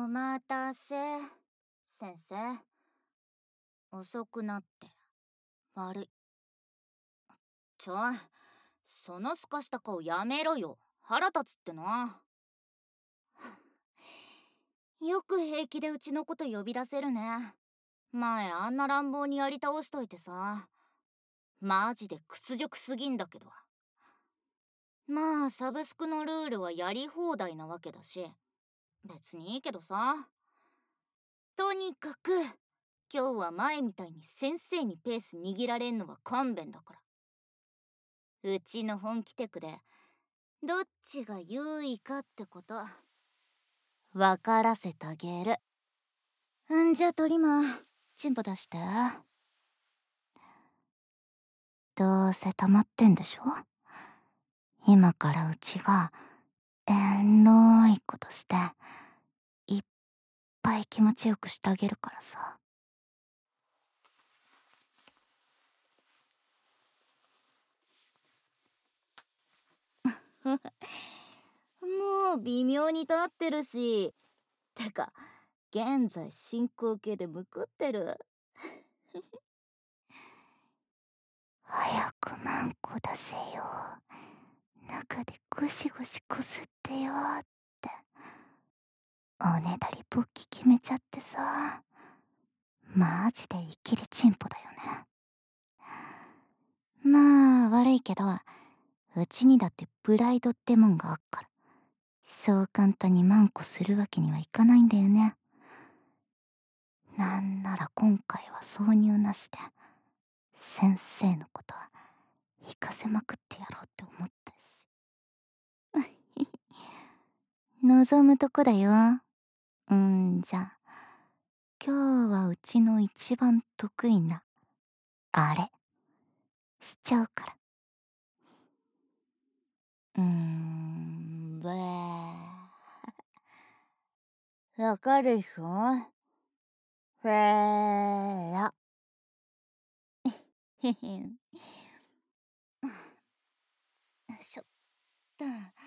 待たせ。先生、遅くなって悪い。そのすかした顔やめろよ。腹立つってな。よく平気でうちのこと呼び出せるね。前あんな乱暴にやり倒しといてさ。マジで屈辱すぎんだけど。まあサブスクのルールはやり放題なわけだし、別にいいけどさ。とにかく今日は前みたいに先生にペース握られんのは勘弁だから。うちの本気テクでどっちが優位かってこと分からせてあげる。んじゃトリマー、チンポ出して。どうせ溜まってんでしょ。今からうちがエロいことしていっぱい気持ちよくしてあげるからさ。もう微妙に立ってるし、てか現在進行形でむくってる。早くマンコ出せよ。中でゴシゴシこすってよって。おねだり勃起決めちゃってさ。マジでイキリチンポだよね。まあ悪いけど、うちにだってプライドってもんがあっから、そう簡単にマンコするわけにはいかないんだよね。なんなら今回は挿入なしで先生のことは引かせまくってやろうって思ったし。望むとこだよ。じゃあ今日はうちの一番得意なあれしちゃうから。べー。わかるでしょ。ふーら。へへん。しょった。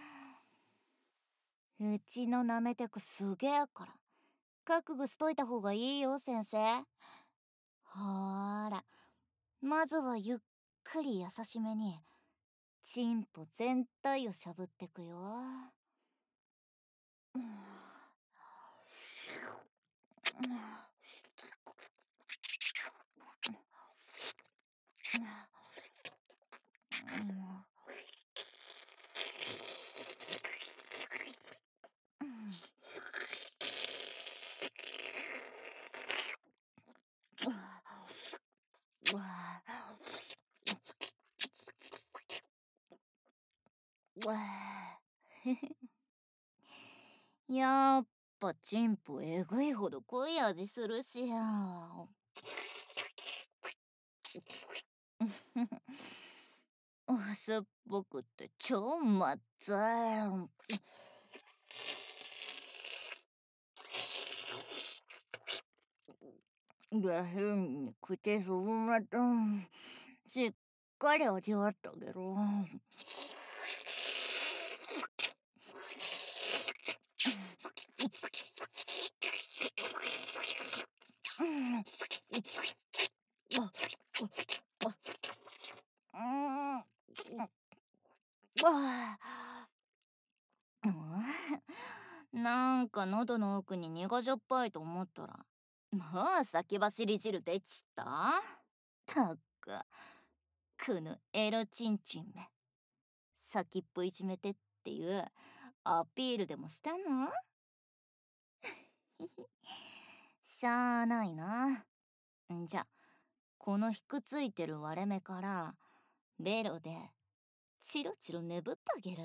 うちのなめてくすげえから。覚悟しといた方がいいよ、先生。ほーら。まずはゆっくり優しめに、チンポ全体をしゃぶってくよ。やっぱチンポえぐいほど濃い味するしや。酸っぱくて超まっずい。下品に口そのまとしっかり味わってあげろ。なんか喉の奥に苦じょっぱいと思ったら、まあ先走り汁出ちったたく、このエロチンチンめ。先っぽいじめてっていうアピールでもしたの。しゃあないな。んじゃ、このひくついてる割れ目からベロでチロチロねぶってあげる。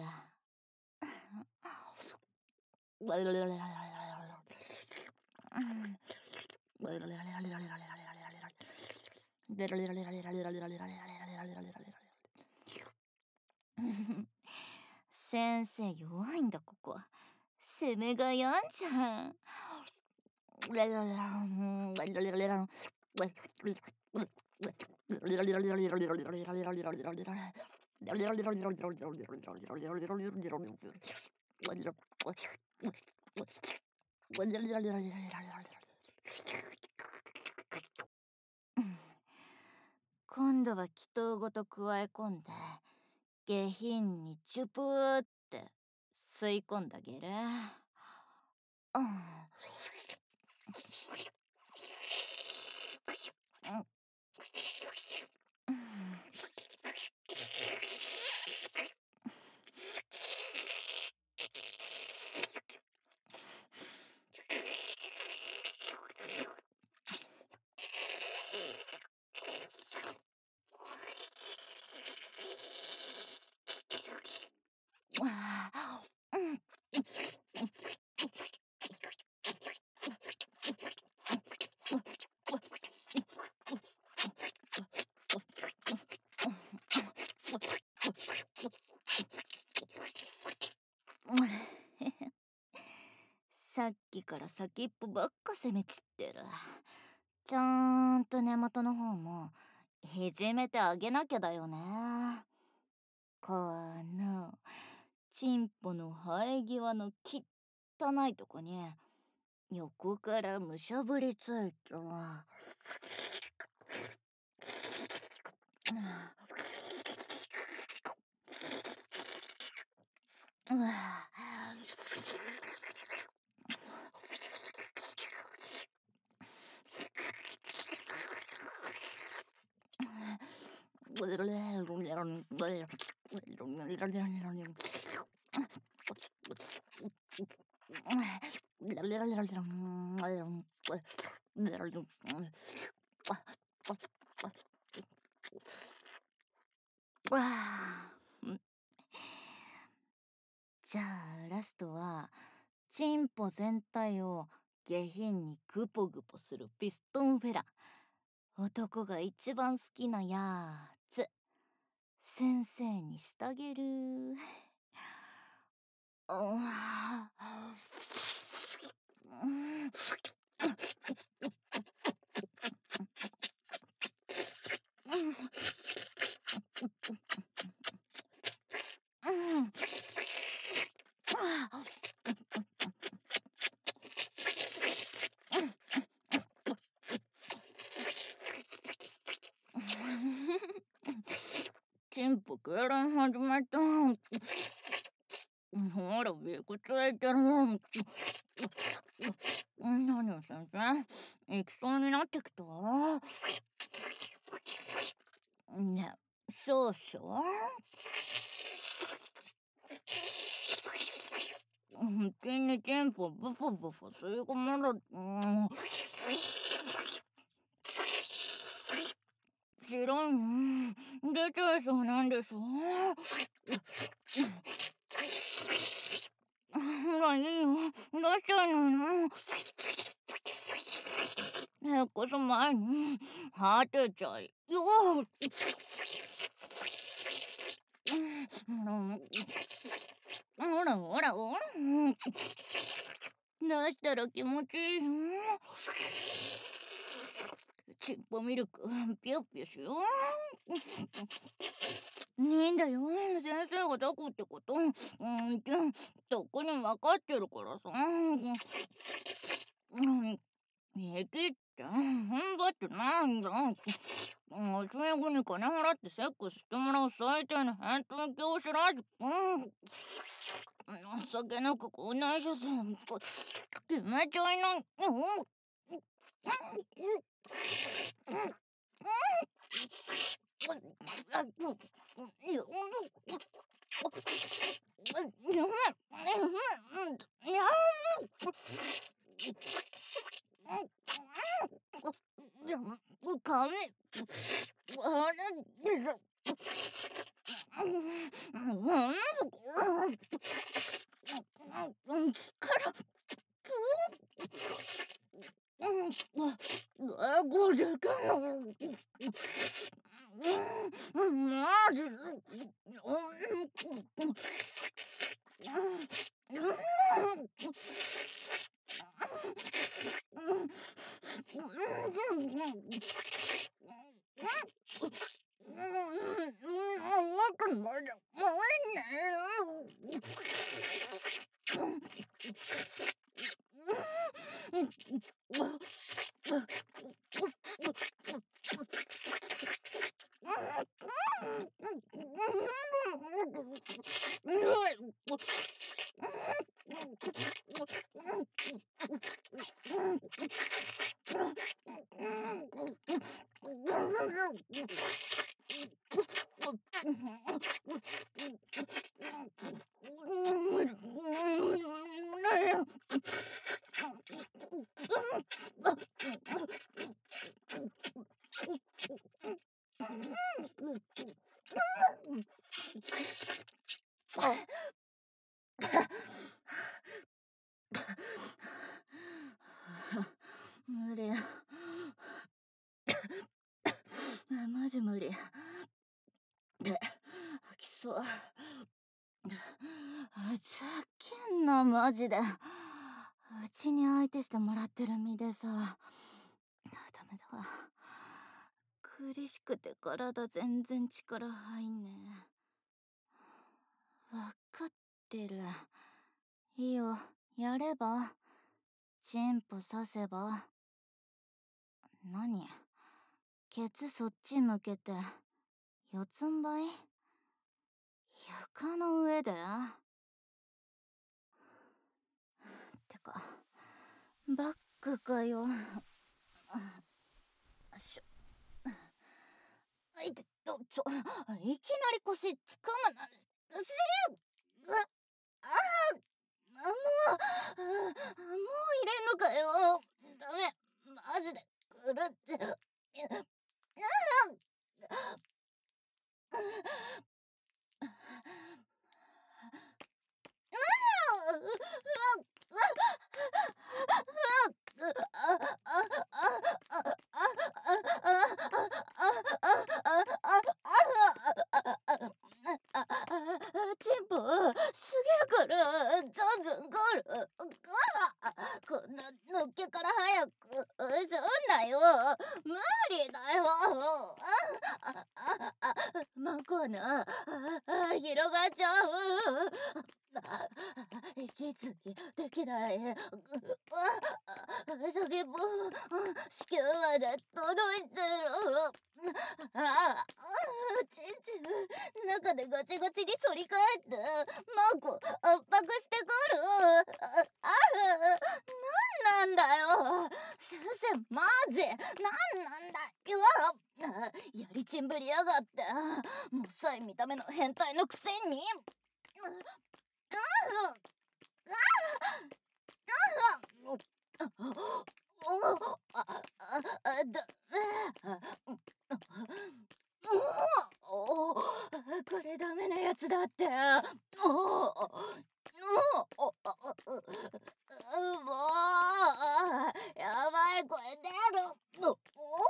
先生弱いんだここ。攻めがやんじゃん。 今度は気筒ごと加え込んで下品にチュプーって吸い込んだゲル。うん。さっきから先っぽばっか攻めちってる。ちゃんと根元の方もいじめてあげなきゃだよね。このチンポの生え際の汚いとこに横からむしゃぶりついた。じゃあラストはチンポ全体を下品にグポグポするピストンフェラ。男が一番好きなやつ。先生にしたげる。チンポ痙攣始まった。ほら、ビクついてる。何よ、先生。行きそうになってきた。ねえ、少々。口にチンポブフブフ吸い込まれ白いの出ちゃいそうなんでしょ。ほらいいよ、出しちゃいないの。引っ越す前に果てちゃいよ。ほらほらほら、出したら気持ちいいよ。チンポミルクピュッピュしよう。いいんだよ、先生がザコってこと。とっくに分かってるからさ。平気って踏ん張ってないんだ。教え子に金払ってセックスしてもらう最低の返答教師らしく。情けなくこんな所さ決めちゃいない。髪あれでこれかマジ無理。マジ無理。吐きそう。ざけんな、マジで。うちに相手してもらってる身でさ。ダメだ。苦しくて体全然力入んねえ。わかってる。いいよ、やれば。チンポさせば。何？ケツそっち向けて四つん這い？床の上で？てかバックかよ。いきなり腰つかむな。もう入れんのかよ。ダメ、マジで狂ってる。チンポすげえからザンザン来る。こんなのっけから早くそんなよ。無理だよ。マコナ広がっちゃう。息継ぎできない。先っぽ子宮まで届いてる。ちんちん中でガチガチに反り返ってマコ圧迫してくる。なんだよ先生、マジなんなんだよ。やりちんぶりやがって。もっさい見た目の変態のくせに。これダメなやつだって。もうやばい声出る。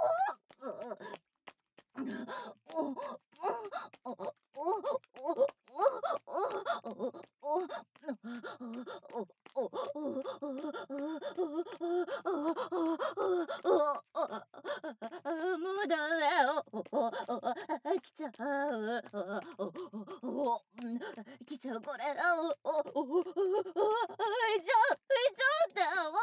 もうダメよ。来ちゃう。来ちゃうこれ。って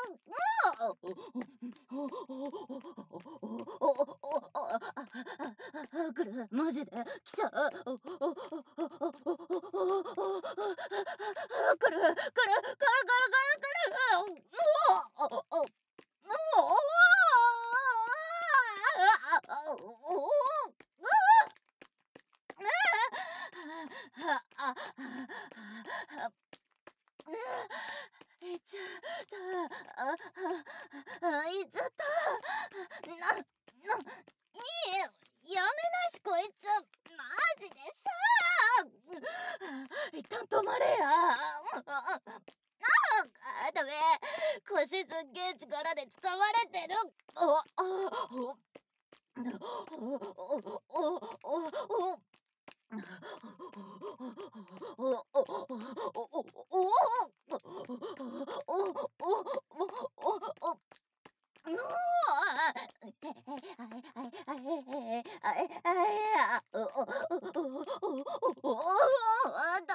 来る、マジで来ちゃう。来る。いっちゃった。やめないしこいつ。マジでさ。一旦止まれや。ダメ。腰すっげえ力で掴まれてる。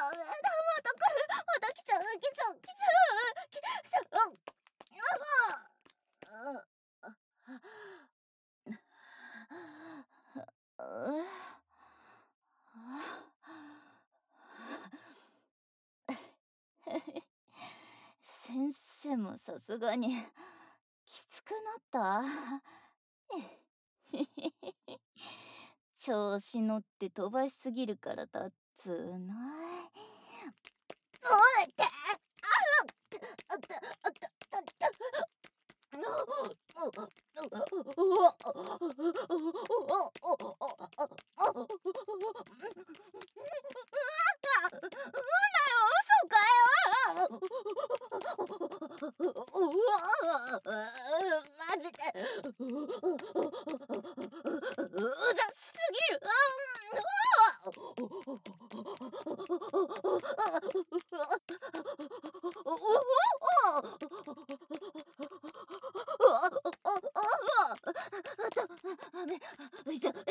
また来ちゃう。 さすがにきつくなった調子乗って飛ばしすぎるからだっつーの。おいってあったあったあったマジでうざすぎるいざいざい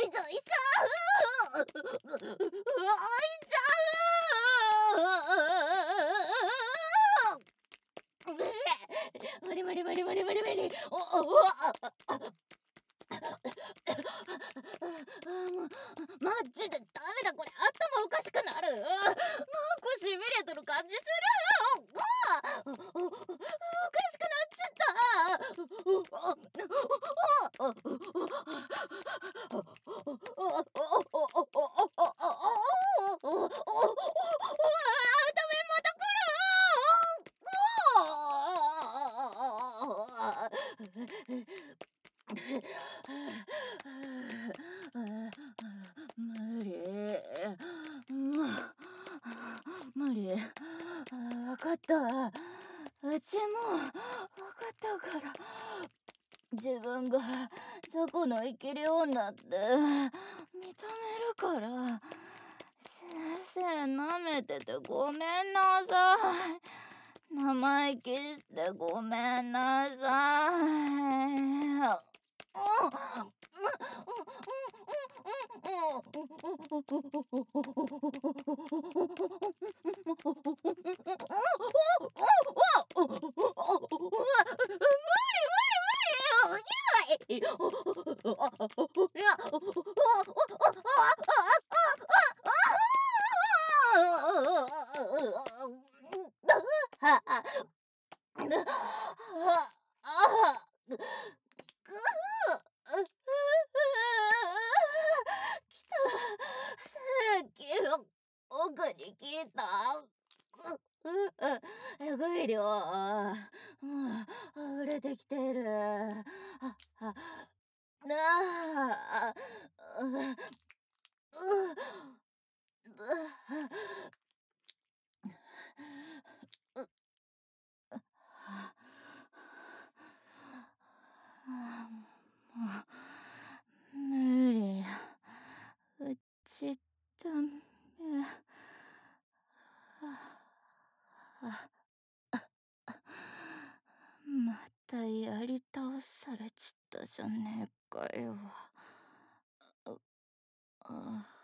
無理無理無理無理無理無理もうマジでダメだこれ頭おかしくなるなんかしびれとる感じするおかしくなっちゃ無理無理わかったうちもわかったから自分が雑魚の生きる女って認めるから先生舐めててごめんなさい生意気してごめんなさい奥に来た。えぐい量、もう溢れてきてる。なあ、もう無理。うちダメ。またやり倒されちったじゃねえかよ。